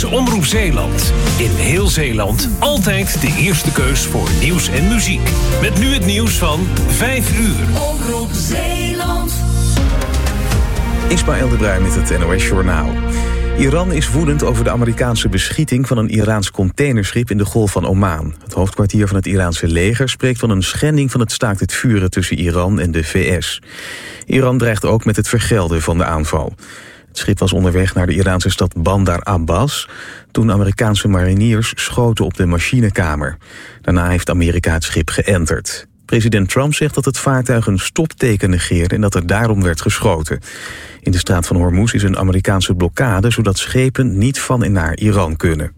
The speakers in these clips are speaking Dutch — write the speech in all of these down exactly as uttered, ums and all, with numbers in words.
is Omroep Zeeland. In heel Zeeland altijd de eerste keus voor nieuws en muziek. Met nu het nieuws van vijf uur. Omroep Zeeland. Ismaël de Bruin met het N O S Journaal. Iran is woedend over de Amerikaanse beschieting van een Iraans containerschip in de Golf van Oman. Het hoofdkwartier van het Iraanse leger spreekt van een schending van het staakt het vuren tussen Iran en de V S. Iran dreigt ook met het vergelden van de aanval. Het schip was onderweg naar de Iraanse stad Bandar Abbas toen Amerikaanse mariniers schoten op de machinekamer. Daarna heeft Amerika het schip geënterd. President Trump zegt dat het vaartuig een stopteken negeerde en dat er daarom werd geschoten. In de straat van Hormuz is een Amerikaanse blokkade, zodat schepen niet van en naar Iran kunnen.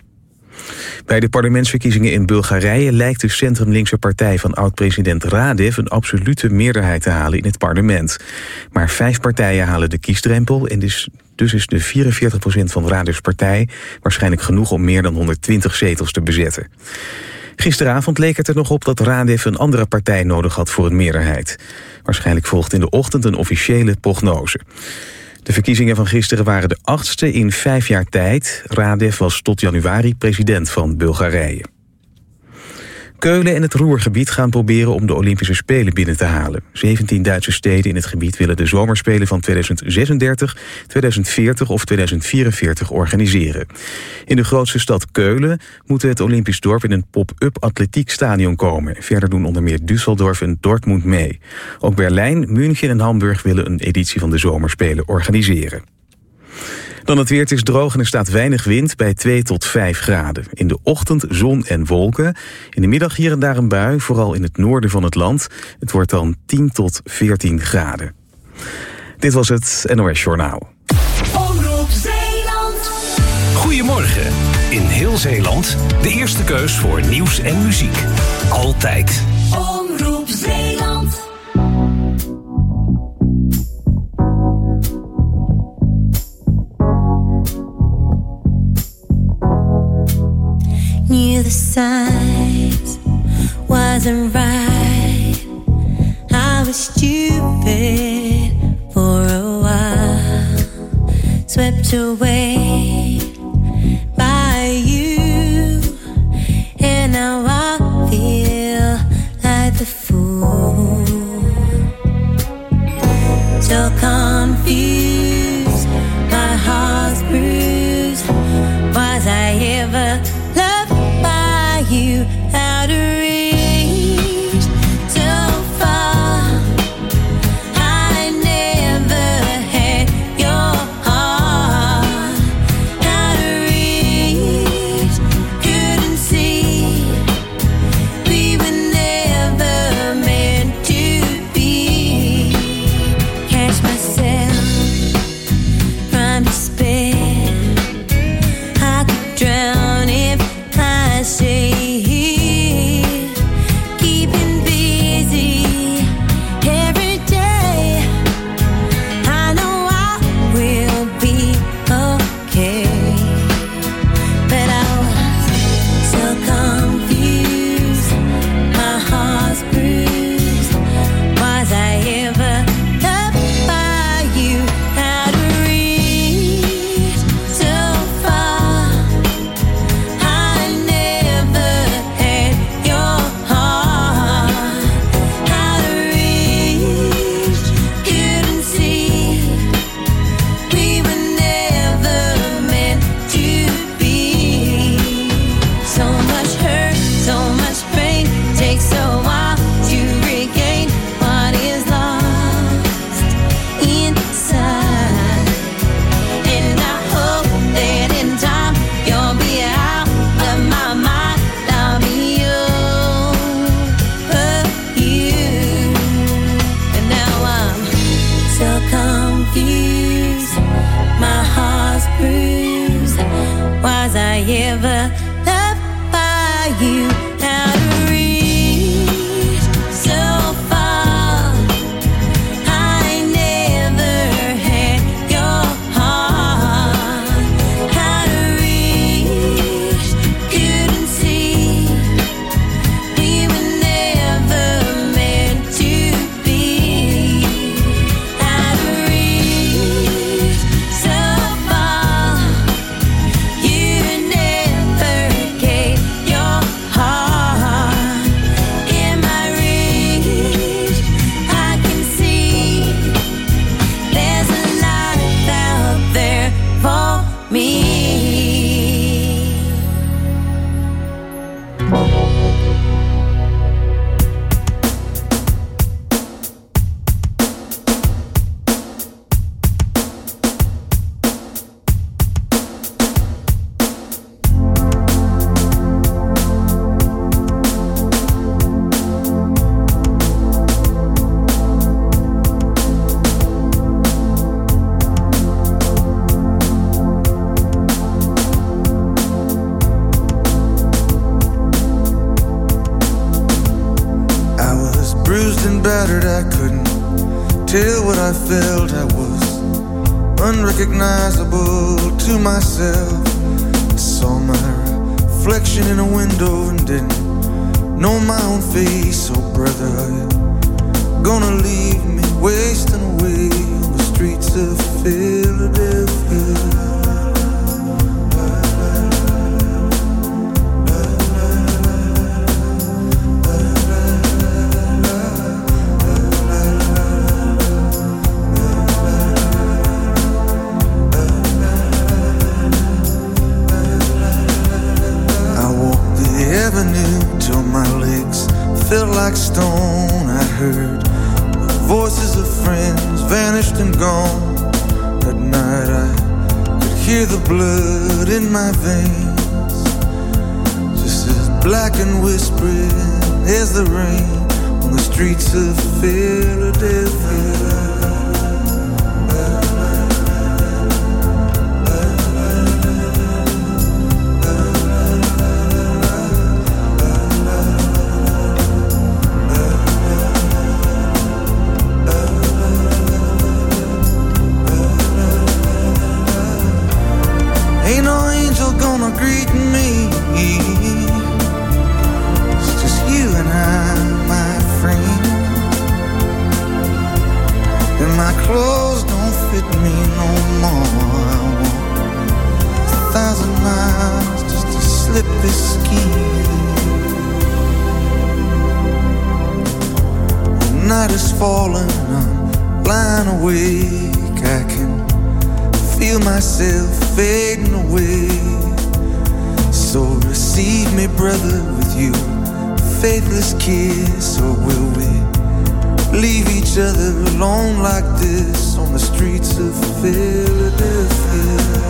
Bij de parlementsverkiezingen in Bulgarije lijkt de centrum-linkse partij van oud-president Radev een absolute meerderheid te halen in het parlement. Maar vijf partijen halen de kiesdrempel en dus, dus is de vierenveertig procent van Radevs partij waarschijnlijk genoeg om meer dan honderdtwintig zetels te bezetten. Gisteravond leek het er nog op dat Radev een andere partij nodig had voor een meerderheid. Waarschijnlijk volgt in de ochtend een officiële prognose. De verkiezingen van gisteren waren de achtste in vijf jaar tijd. Radev was tot januari president van Bulgarije. Keulen en het Ruhrgebied gaan proberen om de Olympische Spelen binnen te halen. zeventien Duitse steden in het gebied willen de zomerspelen van tweeduizend zesendertig, tweeduizend veertig of tweeduizend vierenveertig organiseren. In de grootste stad Keulen moet het Olympisch dorp in een pop-up atletiekstadion komen. Verder doen onder meer Düsseldorf en Dortmund mee. Ook Berlijn, München en Hamburg willen een editie van de zomerspelen organiseren. Dan het weer, het is droog en er staat weinig wind bij twee tot vijf graden. In de ochtend zon en wolken. In de middag hier en daar een bui, vooral in het noorden van het land. Het wordt dan tien tot veertien graden. Dit was het N O S Journaal. Omroep Zeeland. Goedemorgen. In heel Zeeland de eerste keus voor nieuws en muziek. Altijd. Omroep Zeeland. Knew the signs wasn't right. I was stupid for a while, swept away by you, and now I feel like the fool. So confused, my heart's bruised. Was I ever you out of reach, so far? I never had your heart out of reach. Couldn't see we were never meant to be. Catch myself from despair. I could drown if I say. You battered, I couldn't tell what I felt. I was unrecognizable to myself. I saw my reflection in a window and didn't know my own face. Oh brother, are you gonna leave me wasting away on the streets of Philadelphia? Till my legs felt like stone. I heard the voices of friends vanished and gone. That night I could hear the blood in my veins, just as black and whispering as the rain on the streets of Philadelphia. Greet me. It's just you and I, my friend. And my clothes don't fit me no more. I walk a thousand miles just to slip this skin. The night is falling, I'm lying awake. I can feel myself fading away. So receive me, brother, with you faithless kiss. Or will we leave each other alone like this on the streets of Philadelphia?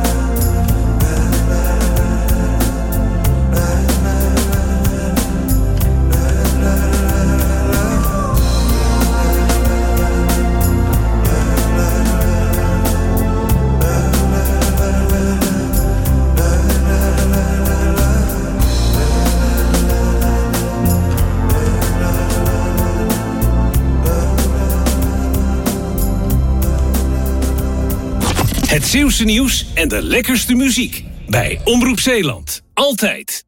Het Zeeuwse nieuws en de lekkerste muziek bij Omroep Zeeland. Altijd.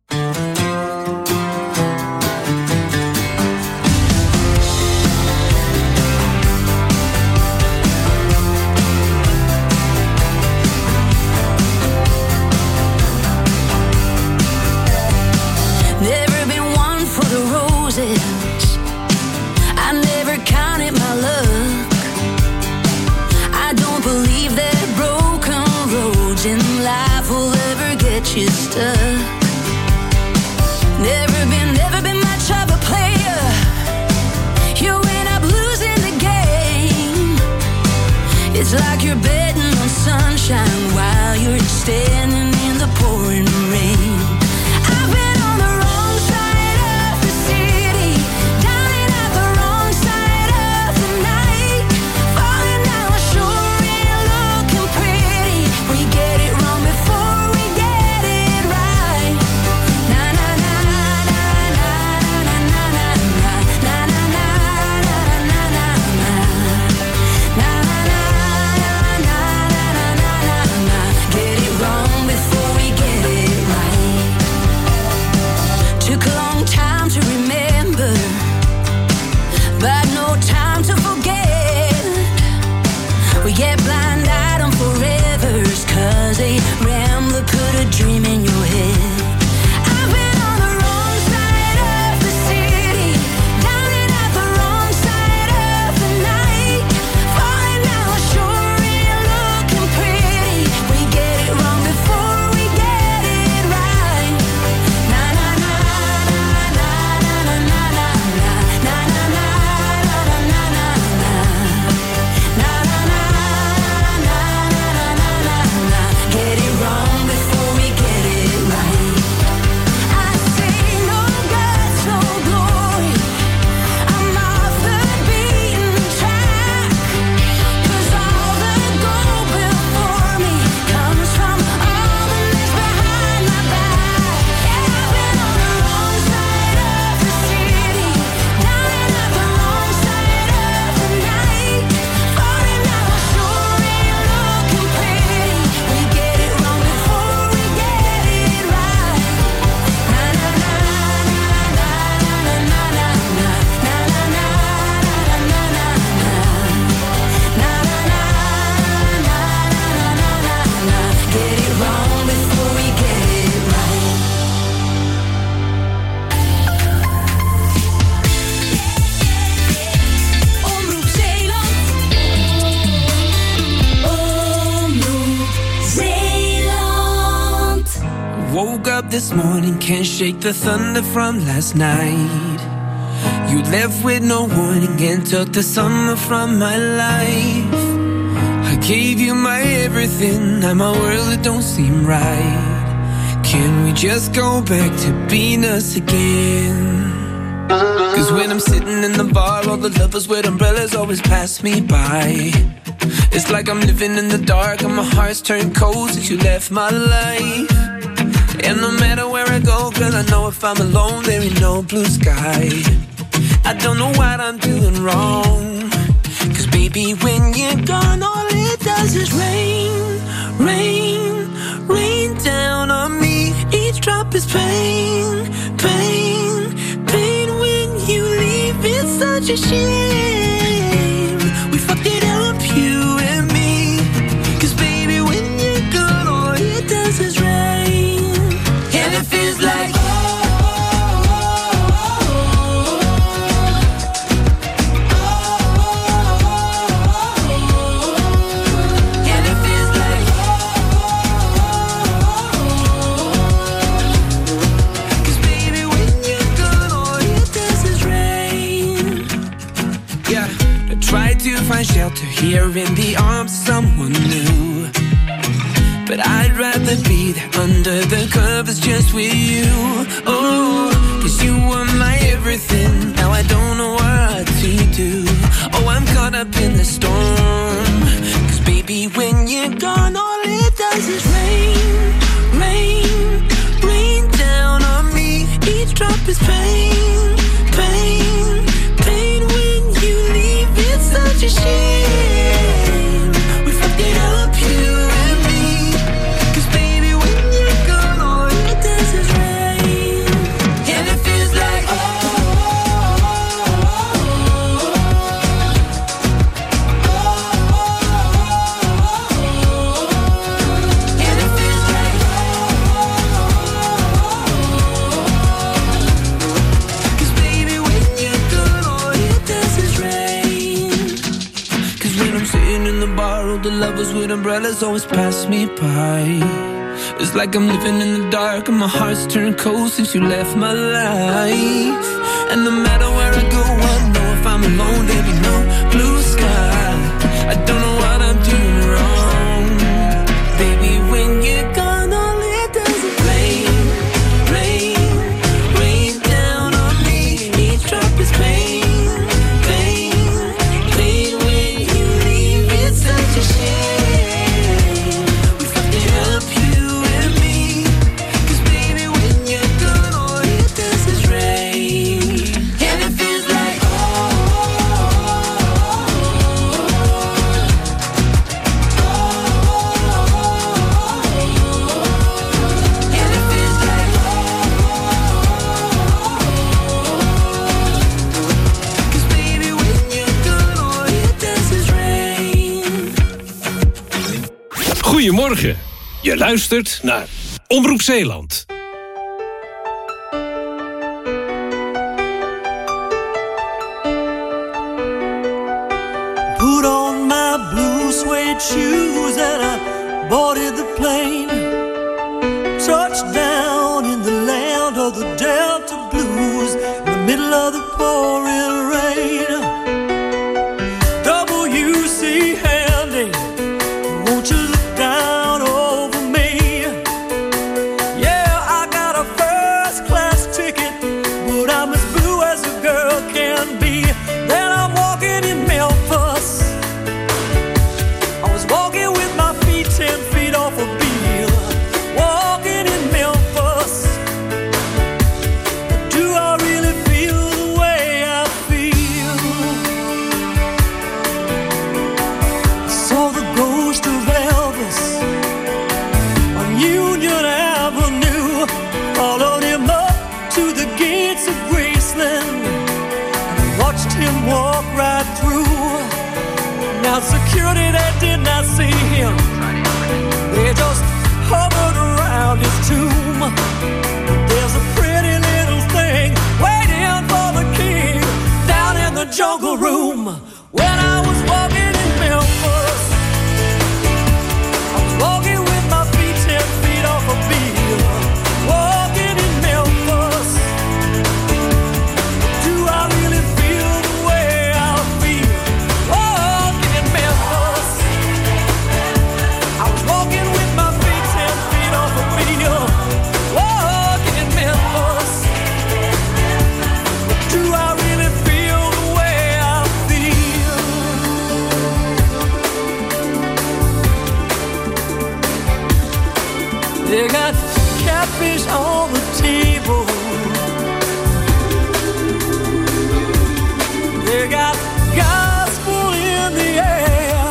Never been one for the roses. I never counted my luck. I don't believe that broken roads in life will ever get you stuck. Never been, never been much of a player. You end up losing the game. It's like you're betting on sunshine while you're standing in the pouring rain. I've been on the wrong side of the city, dying at the wrong side of the night, falling down the shore and looking pretty. We get it wrong before we get it right. Na na na na na na na na na na na na na na na na na na na. Get it wrong before we get it right. woke up this morning, can't shake the thunder from last night. You left with no warning and took the summer from my life. I gave you my everything, now my world it don't seem right. Can we just go back to being us again? Cause when I'm sitting in the bar, all the lovers with umbrellas always pass me by. It's like I'm living in the dark and my heart's turned cold since you left my life. And no matter where I go, girl, I know if I'm alone, there ain't no blue sky. I don't know what I'm doing wrong. Cause baby, when you're gone, all it does is rain, rain, rain down on me. Each drop is pain, pain, pain. When you leave, it's such a shame. We fucked it up, you and me. Cause baby, when you're gone, all it does is rain. And it feels like find shelter here in the arms of someone new. But I'd rather be there under the covers just with you. Oh, cause you were my everything. Now I don't know what to do. Oh, I'm caught up in the storm. Cause baby, when you're gone, all it does is rain, rain, rain down on me. Each drop is pain, pain, pain. When you leave, it's such a shame. We fucked it up, you and me. Cause baby, when you're gone, all it does is rain. And it feels like oh, oh, oh, oh, oh. And it feels like oh, cause baby, when you're gone, all it does is rain. Cause when I'm sitting in the bar, all the lovers with umbrellas always pass me by. It's like I'm living in the dark and my heart's turned cold since you left my life. And no matter where I go, I know if I'm alone, there'll be no blue sky. I don't know what I'm doing wrong. Baby, when you're gone, all it does is rain, rain, rain down on me. Each drop is pain, pain, pain. When you leave, it's such a shame. We fucked it up, you and me. Cause baby, when you're gone, all it does is rain. And it feels like oh, and it feels like cause baby, when you're gone, all it does is rain. Goedemorgen. Je luistert naar Omroep Zeeland. Put on my blue suede shoes and I boarded the plane. Touchdown in the land of the Delta Blues, in the middle of the pouring rain. W C Handy, won't you look down over me? Yeah, I got a first class ticket, but I'm as blue as a girl can be. Then I'm walking in Memphis. I was walking with my feet ten feet off a beam. Walking in Memphis. But do I really feel the way I feel? I saw the ghost of Elvis on Union Avenue. Followed him up to the gates of Graceland and watched him walk right through. Now security, they did not see him. They got catfish on the table. They got gospel in the air.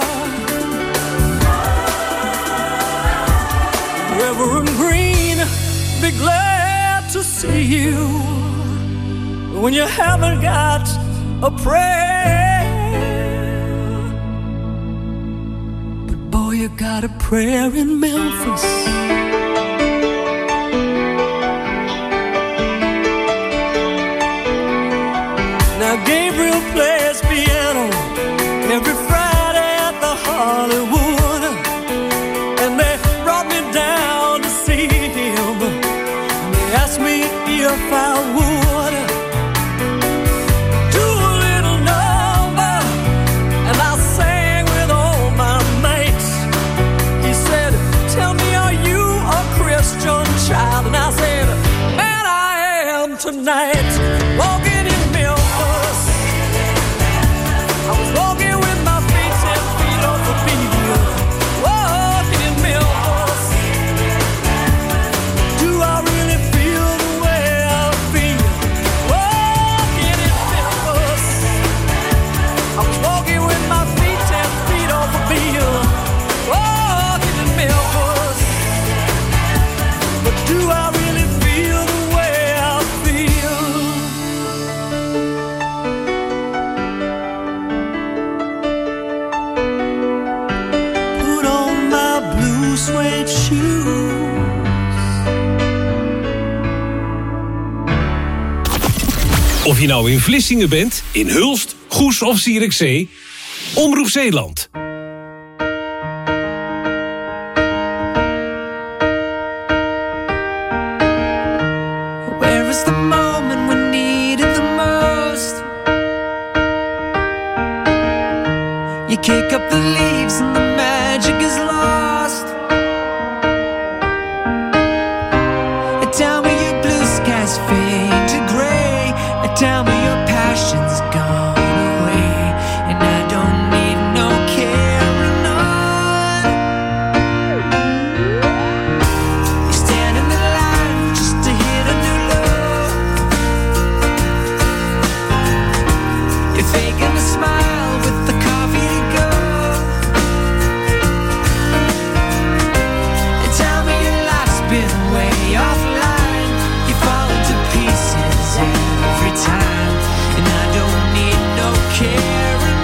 Reverend Green, be glad to see you when you haven't got a prayer. But boy, you got a prayer in Memphis. Now Gabriel plays piano every Friday at the Hollywood, and they brought me down to see him. They asked me if I would do a little number, and I sang with all my mates. He said, tell me, are you a Christian child? And I said, man, I am tonight. Walking in Memphis, I was walking with my feet ten feet off the field. Walking in Memphis, do I really feel the way I feel? Walking in Memphis, I was walking with my feet ten feet off the field. Walking in Memphis, but do I really feel the way I feel? Put on my blue suede shoes. Of je nou in Vlissingen bent, in Hulst, Goes of Zierikzee, Omroep Zeeland. Where is the moment we need it the most? You kick up the leaves and the magic is lost. Tell me your blue skies fade to gray. Tell me your passion's gone away, and I don't need no carrying on. You stand in the line just to hit a new low. You're faking a smile with the coffee to go. And tell me your life's been way offline. You fall into pieces every time, and I don't need no carrying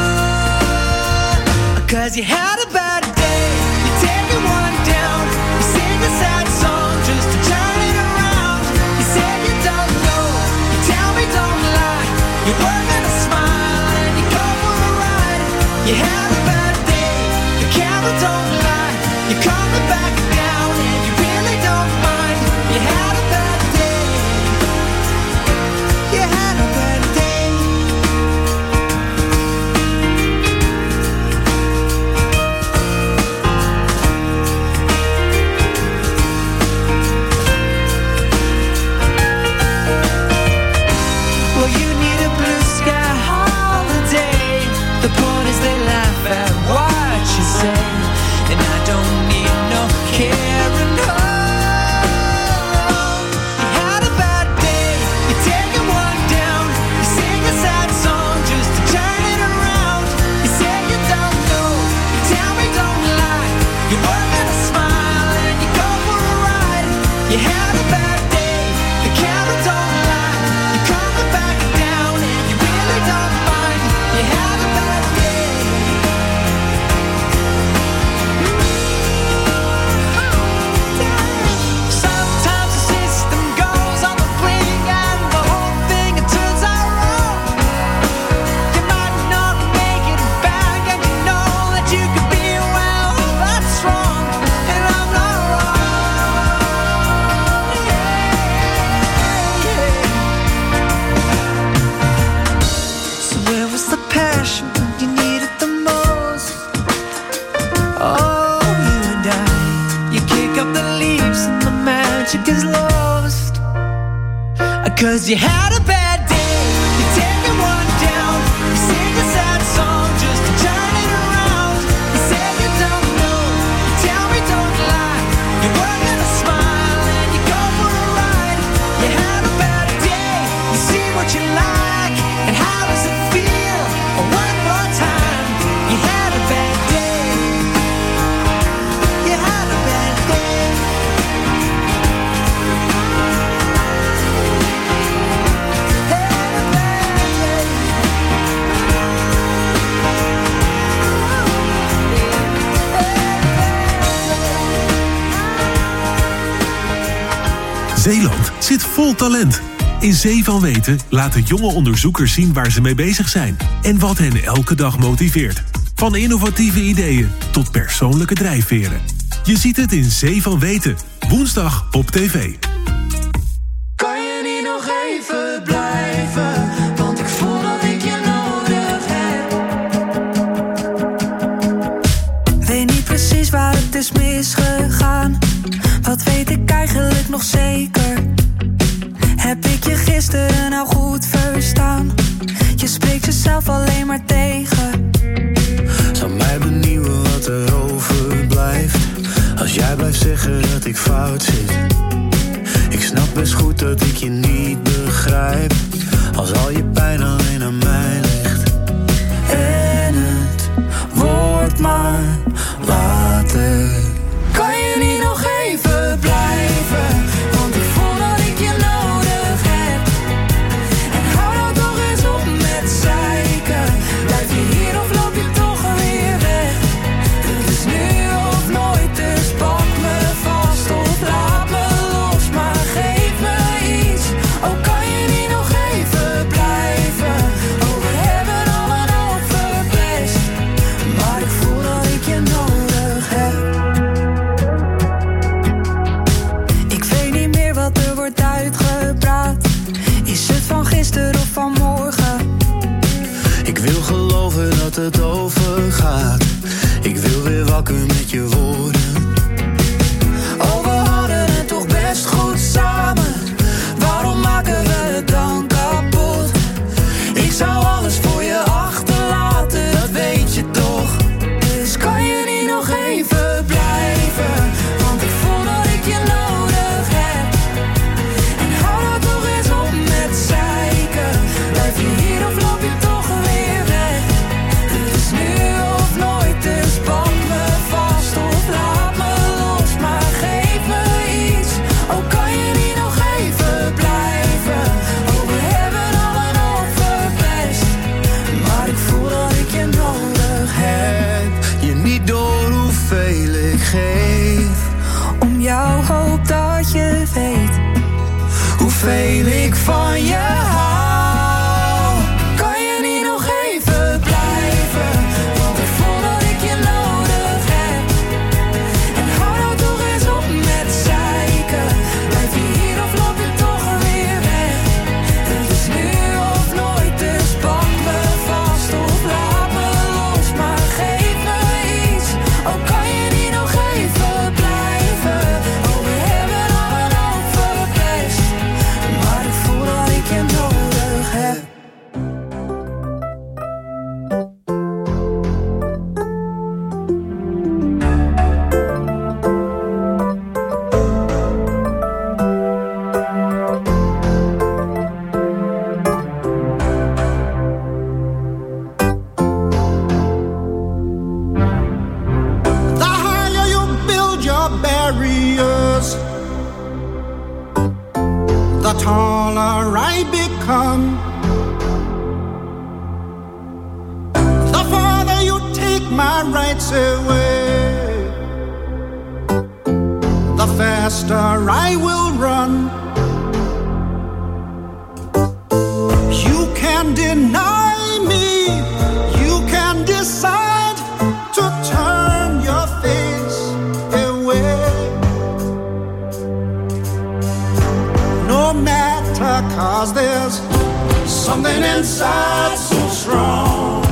on. Cause you had a bad day, you're taking one down. You sing a sad song just to turn it around. You say you don't know, you tell me don't lie. You're working a smile and you go for a ride. You had a bad day, the camera don't lie. You're coming back down and you really don't mind. You had a bad day, you had a bad day. Well, you need a blue sky holiday. The point is they laugh at what you say, and I don't need no carrying on. You had a bad day, you're taking one down. You sing a sad song just to turn it around. You say you don't know, you tell me don't lie. You're working a smile and you go for a ride. You had a bad day, the camera don't lie. You're coming back down and you really don't mind. You had a bad day. Sometimes the system goes on the blink and the whole thing it turns out wrong. You might not make it back and you know that you could be well, that's wrong, and I'm not wrong. Yeah, yeah. So where was the passion when you needed the most? Oh, you and I, you kick up the leaves and the magic is lost. Cause you had a bad day, you're taking one down. You sing a sad song just to turn it around. You say you don't know, you tell me don't lie. You're working a Zeeland zit vol talent. In Zee van Weten laten jonge onderzoekers zien waar ze mee bezig zijn en wat hen elke dag motiveert. Van innovatieve ideeën tot persoonlijke drijfveren. Je ziet het in Zee van Weten, woensdag op tv. Kan je niet nog even blijven? Want ik voel dat ik je nodig heb. Weet niet precies waar het is misgegaan. Wat weet ik eigenlijk nog zeker? Heb ik je gisteren nou goed verstaan? Je spreekt jezelf alleen maar tegen. Zou mij benieuwen wat er overblijft als jij blijft zeggen dat ik fout zit. Ik snap best goed dat ik je niet begrijp als al je pijn alleen aan mij ligt. En het wordt maar later. Kan je niet nog even blijven? Want ik voel dat ik je nodig heb. En hou nou toch eens op met zeiken. Blijf je hier of loop je toch weer weg? Het is nu of nooit, dus pak me vast of laat me los. Maar geef me iets, oh kan je niet nog even blijven? Oh we hebben al een hoop verpest, maar ik voel dat ik je nodig heb. Ik weet niet meer wat er wordt uitgepraat. Is het van gisteren of van morgen? Ik wil geloven dat het overgaat. Ik wil weer wakker met je woorden. Oh, we hadden het toch best goed samen. Waarom maken we het dan kapot? Ik zou alles voor je achterlaten, dat weet je toch. Dus kan je niet nog even blijven? Want ik voel dat ik je nodig heb. En hou nou toch eens op met zeiken. Blijf je hier of loop je toch weer weg? Het is nu of nooit, dus pak me vast of laat me los. Maar geef me iets, oh kan je niet nog even blijven? Oh we hebben al een hoop verpest, maar ik voel dat ik je nodig heb. Je niet door hoeveel ik geef. Om jou hoop dat je weet hoeveel ik van je hou. Kan je niet nog even blijven? Want ik voel dat ik je nodig heb. En hou nou toch eens op met zeiken. Blijf je hier of loop je toch weer weg? Het is nu of nooit, dus pak me vast of laat me los. Maar geef me iets, oh kan je niet nog even blijven? Oh we hebben al een hoop verpest, maar ik voel dat ik je nodig heb. The higher you build your barriers, the taller I become. The farther you take my rights away, the faster I will run. You can deny me, you can decide to turn your face away. No matter, cause there's something inside so strong.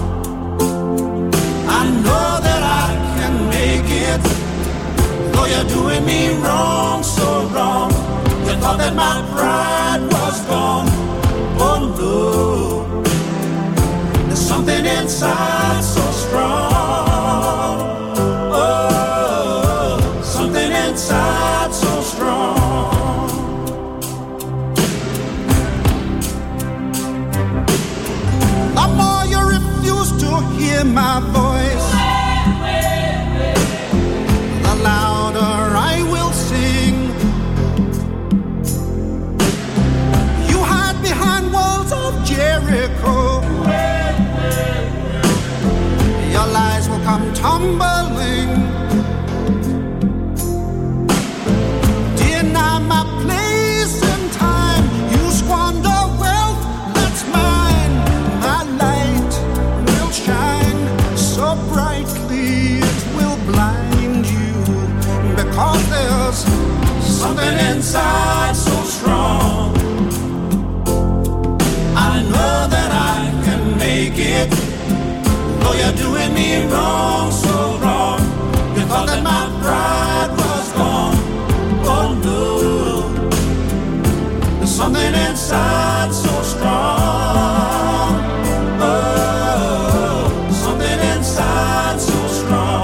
I know that I can make it, though you're doing me wrong, so wrong. You thought that my pride was gone. Oh no, there's something inside so strong. Oh, something inside so strong. The more you refuse to hear my voice, the louder I will sing. You hide behind walls of Jericho, something inside so strong. I know that I can make it, though you're doing me wrong, so wrong. You thought that my pride was gone. Oh no, there's something inside so strong. Oh, something inside so strong.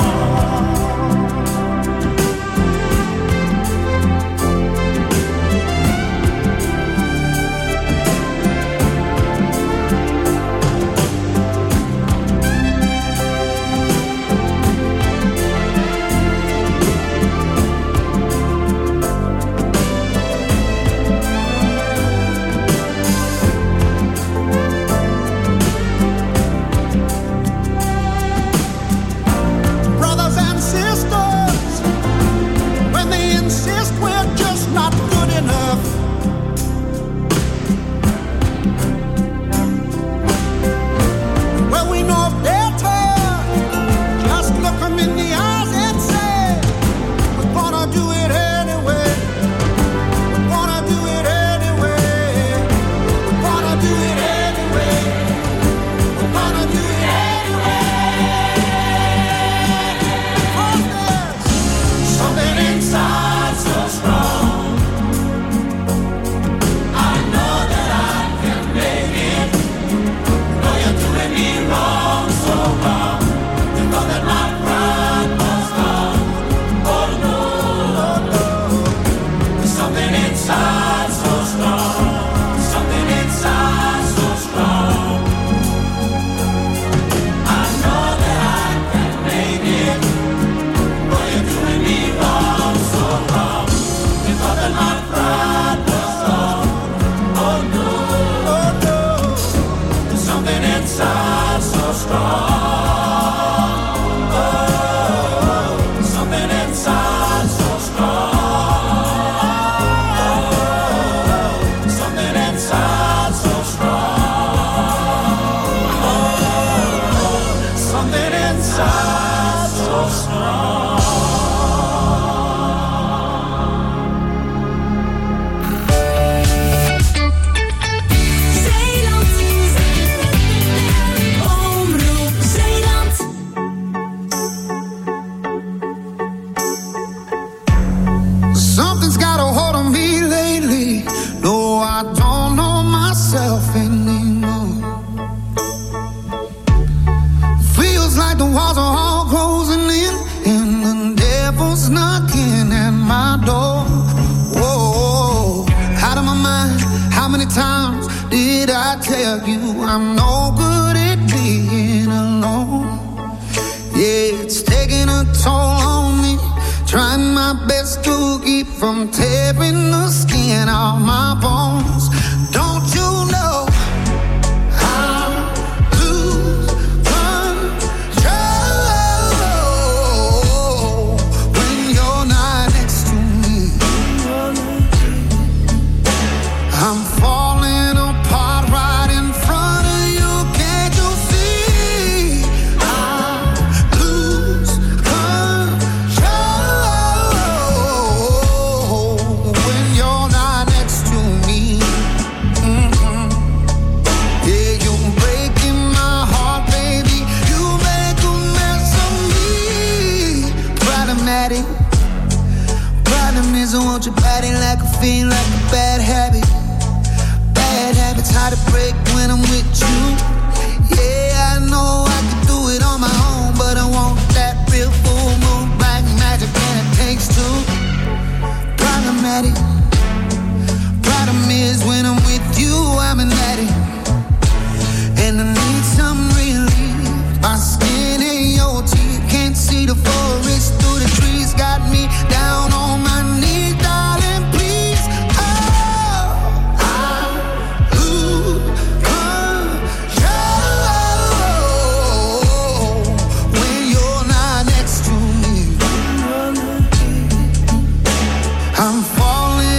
I'm falling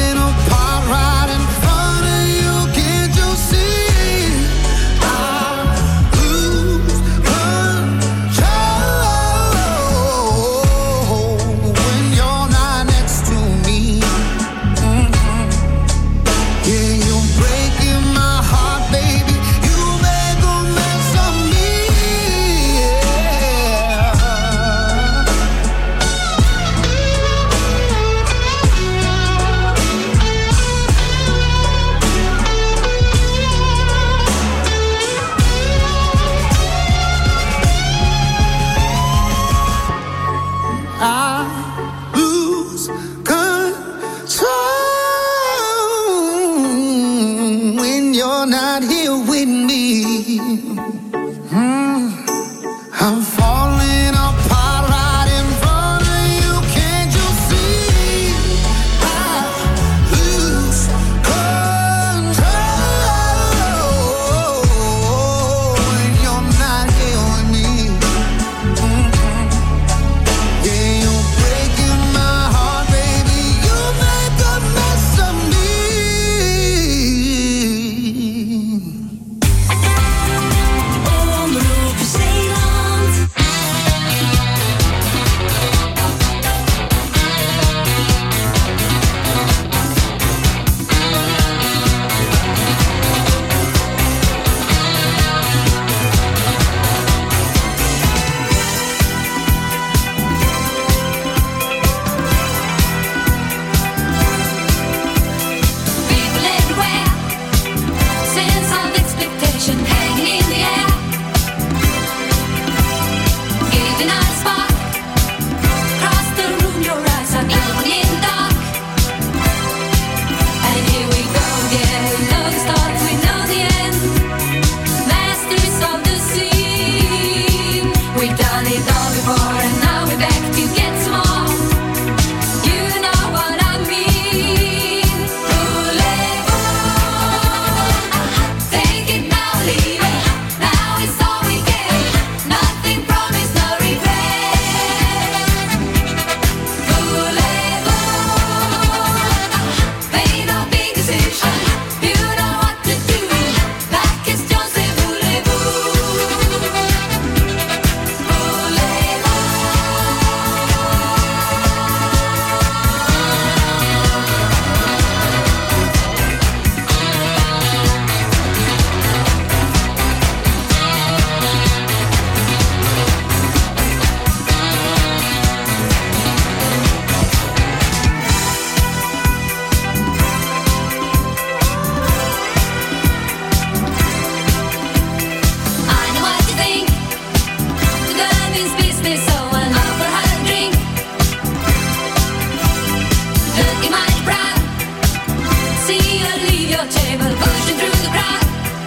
pushing through the crowd.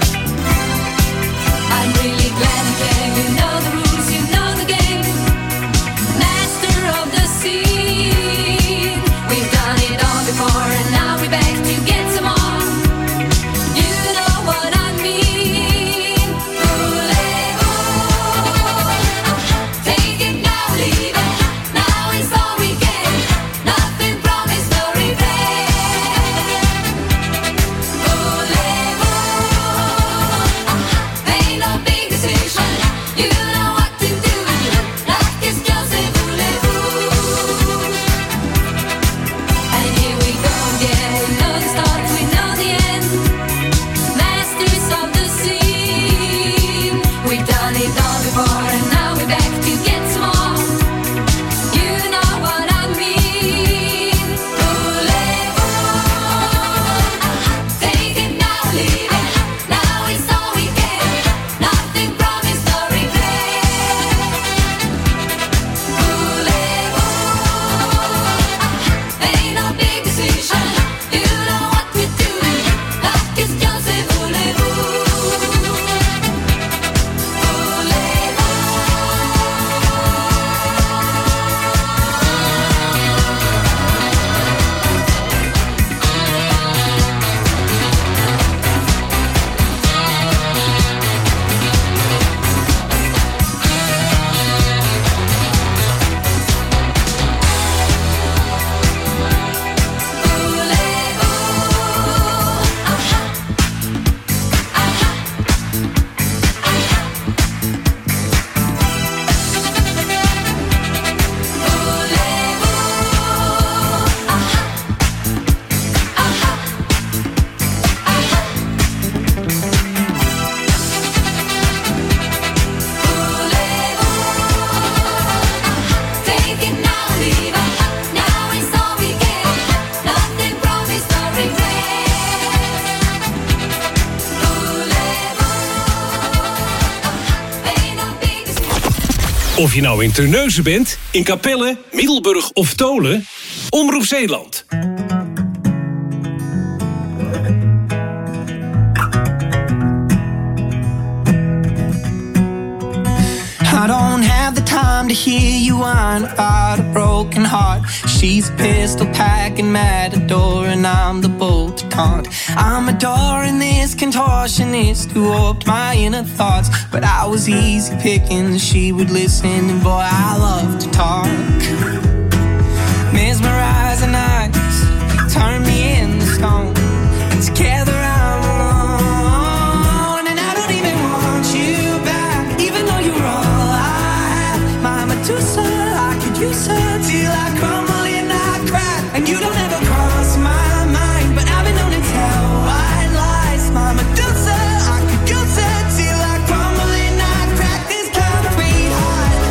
I'm really glad you came. You know the rules, you know the game. Master of the scene. We've done it all before, and now we're back to get some more. You know what I mean. Voulez-vous? Take it now, leave it. Now is all we get. Nothing promised, no regret. Voulez-vous? Ain't no big decision. You know what to do. Life is just a voulez-vous. And here we go again. We know the start, we know the end. Masters of the scene. We've done it all before, and now we're back to get some more. You know what I mean. Voulez-vous? Take it now, leave it. Now is all we get. Nothing promised, no regret. Voulez-vous? Ain't no big decision. You know what to do. Life is just a voulez-vous. Take it now, leave it. Now is all we get. Nothing promised, no regret. Voulez-vous? Ain't no big decision. Of je nou in Terneuzen bent, in Capelle, Middelburg of Tolen, Omroep Zeeland. I don't have the time to hear you whine about a broken heart. She's a pistol packing matador, and I'm the bull to taunt. I'm adoring this contortionist who warped my inner thoughts, but I was easy picking, she would listen, and boy, I love to talk. Mesmerizing eyes turn me into stone, and together I'm alone, and I don't even want you back, even though you're all I have. My Medusa, I could use her till I crumble and I crack, and you don't ever cross my mind, but I've been known to tell white lies. My Medusa, I could use her till I crumble and I crack. This concrete heart,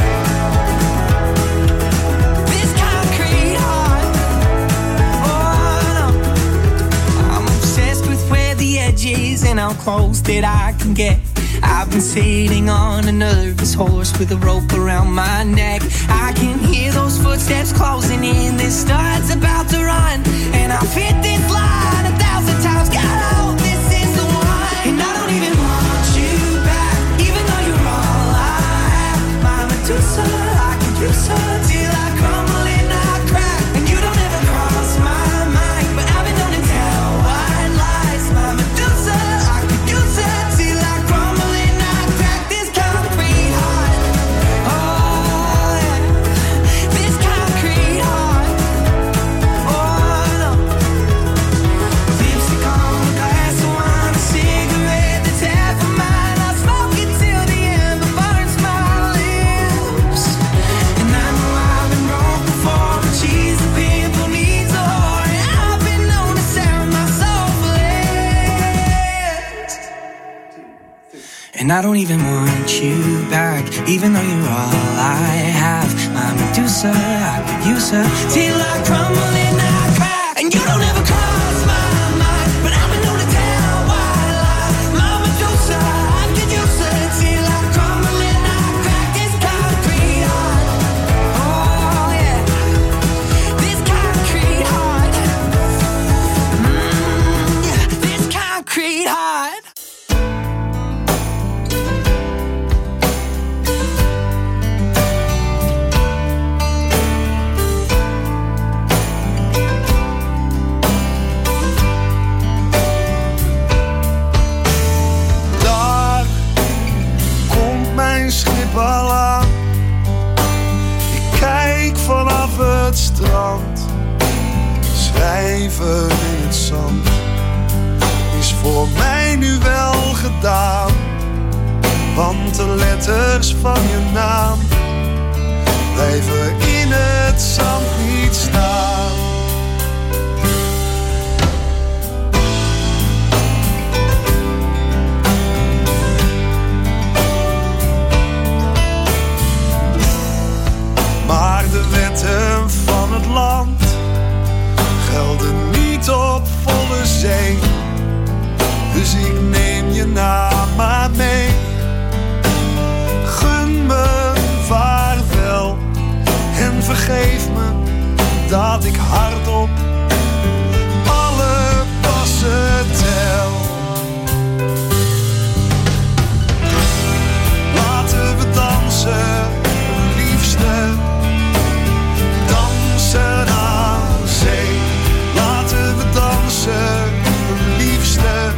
this concrete heart. Oh no, I'm obsessed with where the edge is and how close that I can get. I've been sitting on a nervous horse with a rope around my neck. I can hear those footsteps closing in. This star's about to run, and I've hit this line a thousand times. God, I hope this is the one. And I don't even want you back, even though you're all I have. My Medusa, I could use her till I crumble and I crack, and you don't ever cross my mind, but I've been known to tell white lies. My Medusa, I could use her till I crumble and I crack. This concrete heart, oh yeah, this concrete heart, oh no. Lipstick on the glass of wine, a cigarette that's half of mine. I smoke it till the ember burns my lips, and I know I've been wrong before, but she's a pimple needs a whore, and I've been known to sound my soul for less. And I don't even want you back, even though you're all I have. My Medusa, I could use her till I crumble and I crack, and you don't ever cross my mind, but I've been known to tell white lies. My Medusa, I could use her till I crumble and I crack. This concrete heart, oh yeah, this concrete heart, mm, yeah, this concrete geschreven in het zand is voor mij nu wel gedaan. Want de letters van je naam blijven in het zand niet staan. Maar de wetten van het land gelden niet op volle zee. Dus ik neem je naam maar mee. Gun me vaarwel en vergeef me dat ik hardop alle passen tel. Laten we dansen, liefste. Dansen aan zee. Laten we dansen, liefste.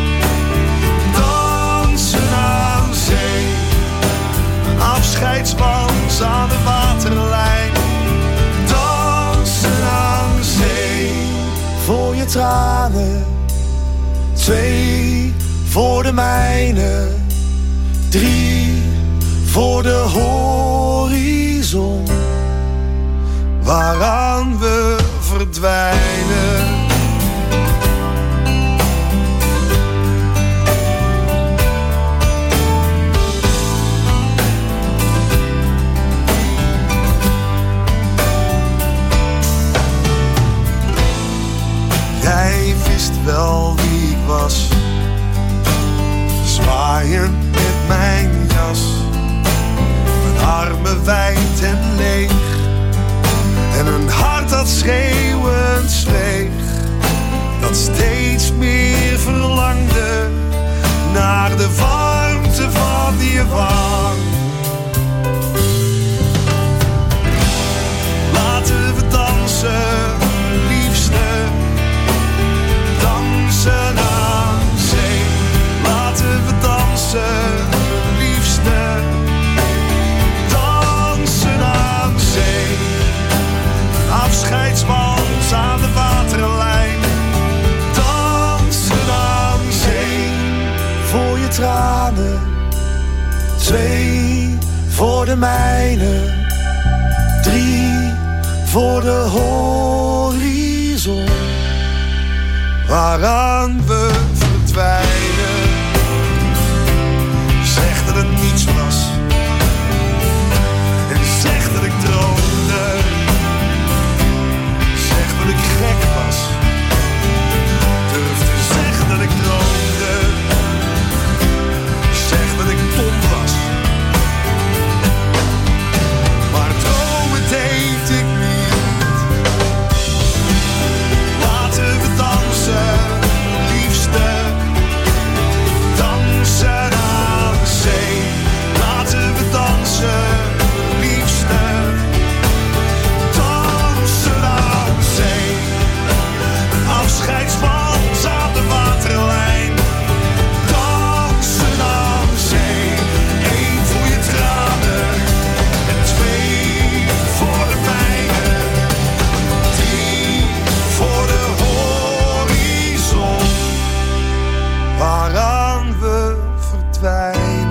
Dansen aan zee. Een afscheidswans aan de waterlijn. Dansen aan zee. Voor je tranen. Twee voor de mijne. Drie voor de horizon. Waaraan we verdwijnen. Jij wist wel wie ik was. Zwaaiend met mijn jas. Mijn armen wijd en leeg. En een hart dat schreeuwend zweeg. Dat steeds meer verlangde naar de warmte van je wang. Laten we dansen, liefste. Dansen aan zee. Laten we dansen, liefste. Dansen aan zee. Afscheidswals aan de waterlijn. Dansen aan zee. Voor je tranen. Twee voor de mijne. Drie voor de horizon. Waaraan we verdwijnen. Zeg dat het niets was. En zeg dat ik droomde. Zeg dat ik gek was. Durf te zeggen dat ik droomde. Zeg dat ik dom was. Maar dromen deed ik niet. Laten we dansen, liefste. Dansen aan zee. Laten we dansen, liefste. Dansen aan zee. Een afscheidswals aan de waterlijn. Dansen aan zee. Eén voor je tranen. En twee voor de mijne. Drie voor de horizon. Waaraan we verdwijnen.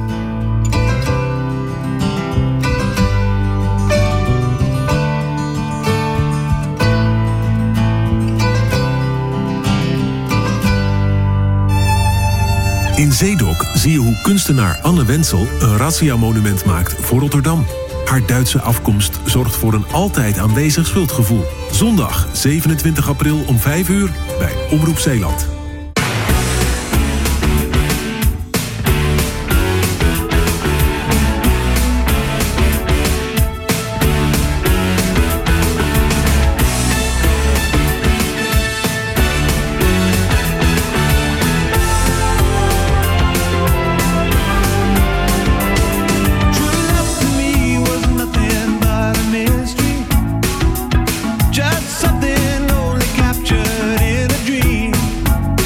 In Zeedok zie je hoe kunstenaar Anne Wenzel een razzia-monument maakt voor Rotterdam. Haar Duitse afkomst zorgt voor een altijd aanwezig schuldgevoel. Zondag zevenentwintig april om vijf uur bij Omroep Zeeland. Just something only captured in a dream.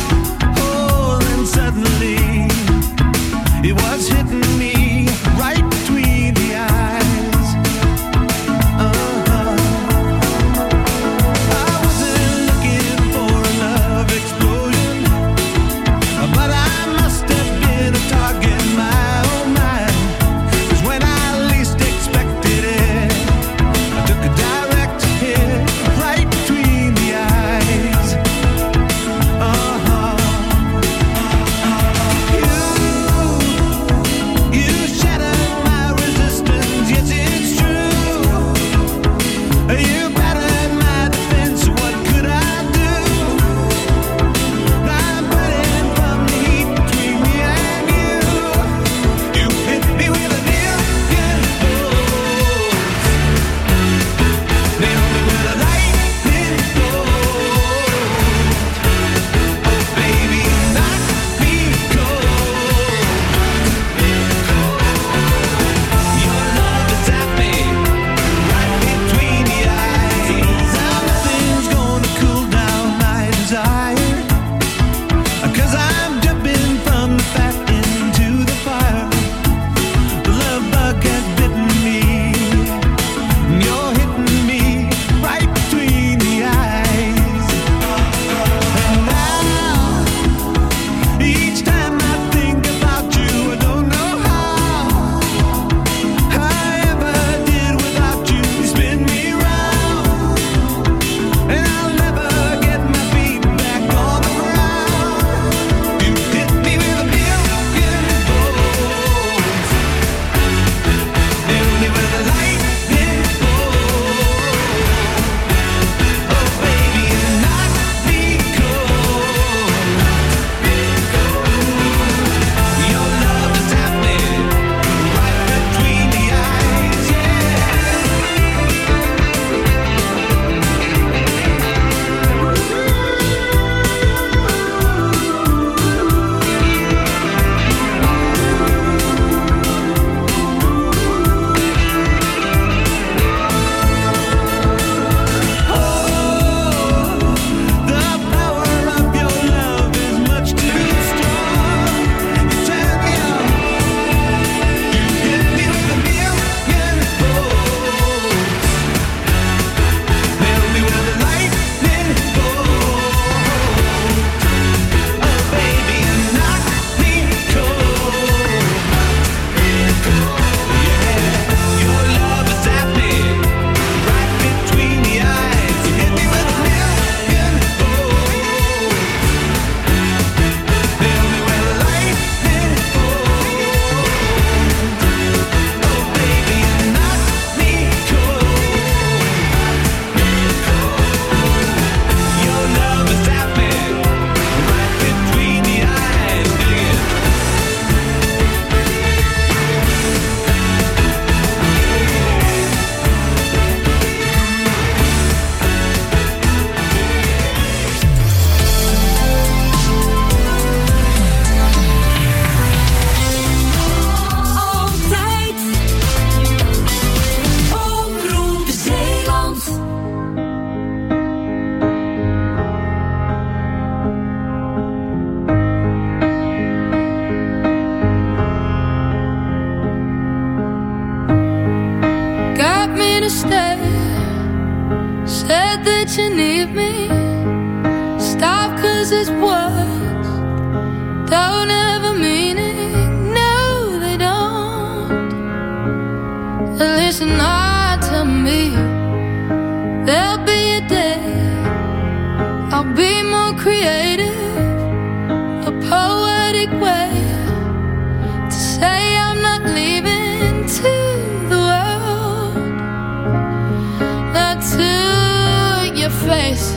glad that you need me. Stop, cause it's words don't have a meaning. No, they don't. Listen, I tell me there'll be a day I'll be more creative, a poetic way to say I'm not leaving to the world, not to your face.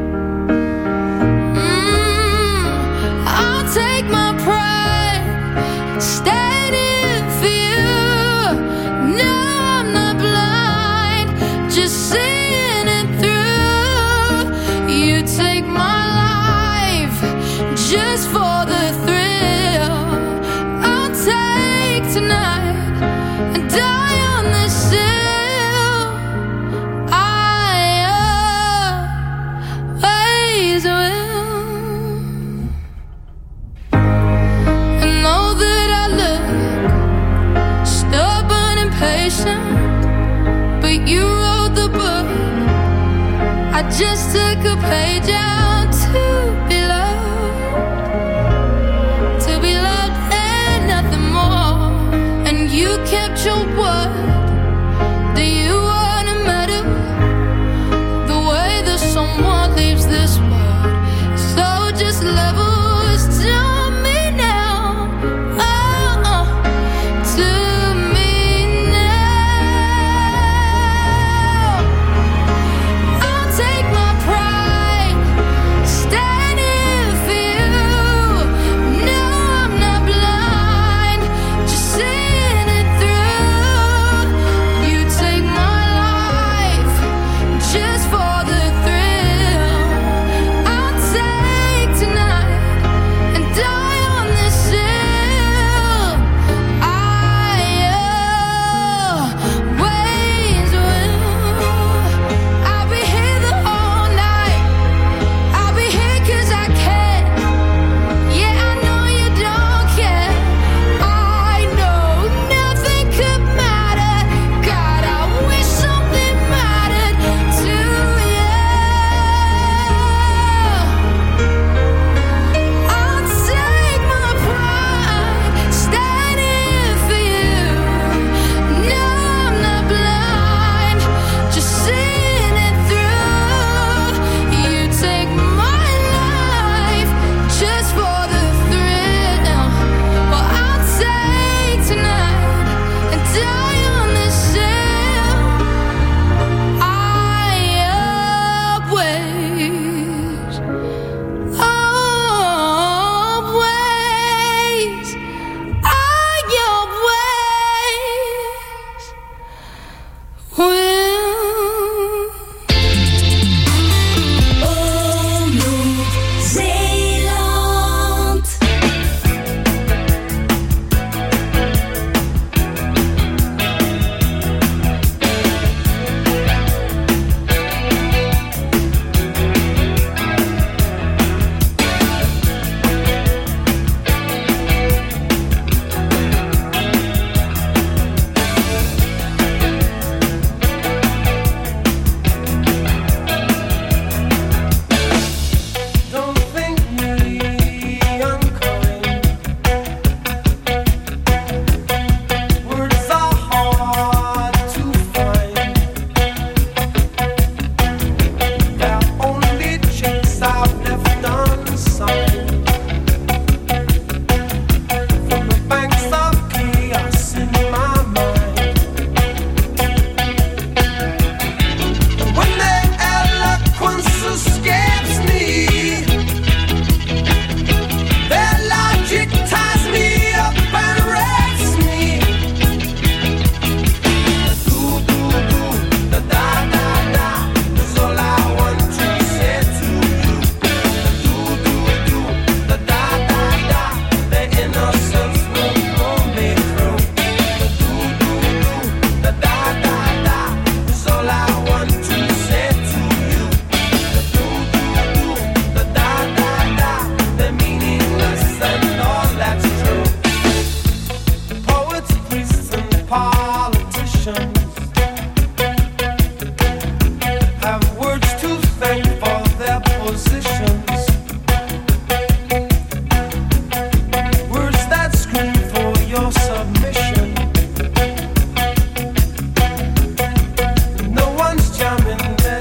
Mm, I'll take my pride, standing for you. No, I'm not blind, just seeing it through. You take my life just for the thrill. I'll take tonight and die on this hill. I always will. I know that I look stubborn and patient, but you wrote the book. I just took a page out to be loved, to be loved and nothing more. And you kept your word. Do you wanna matter the way that someone leaves this world? So just levels to me now. Oh, oh, to me now. I'll take my pride,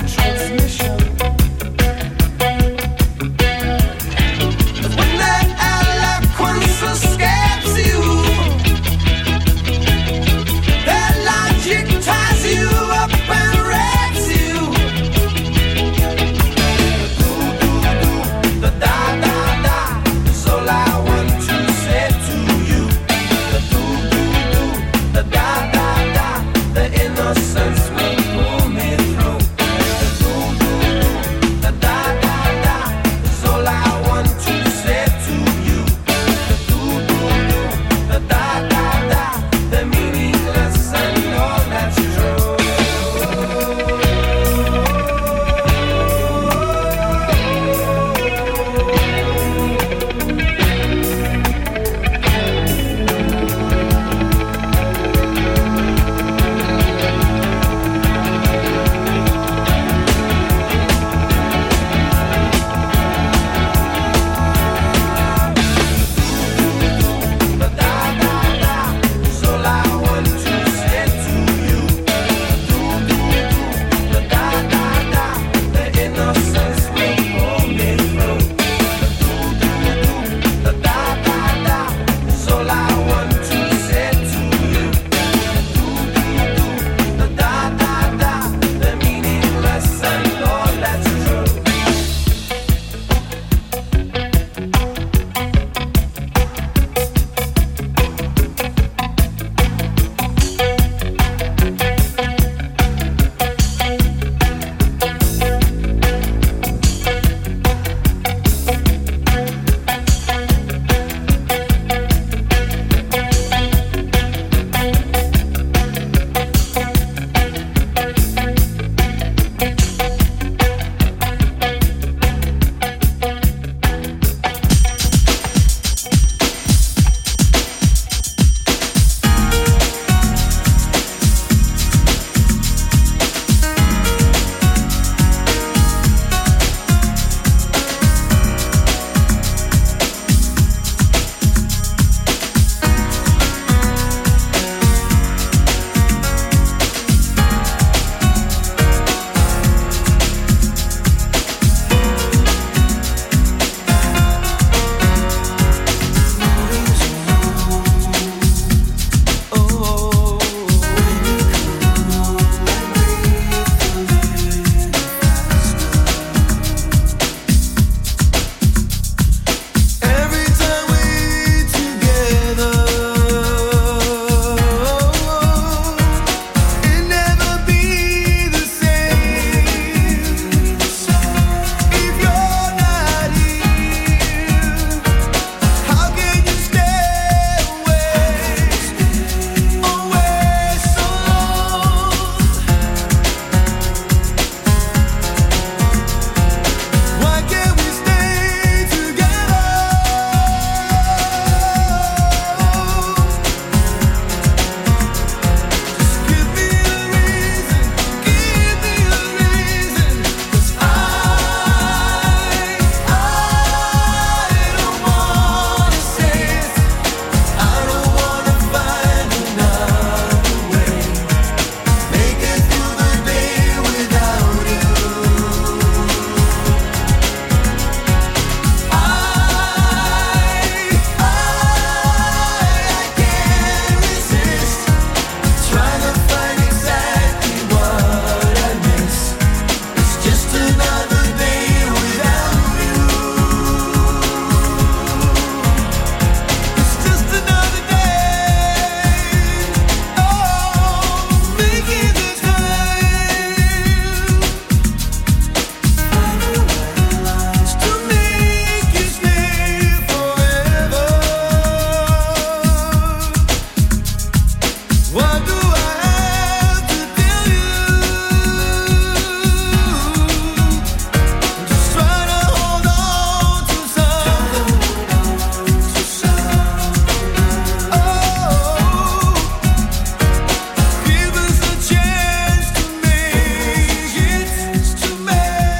transmission.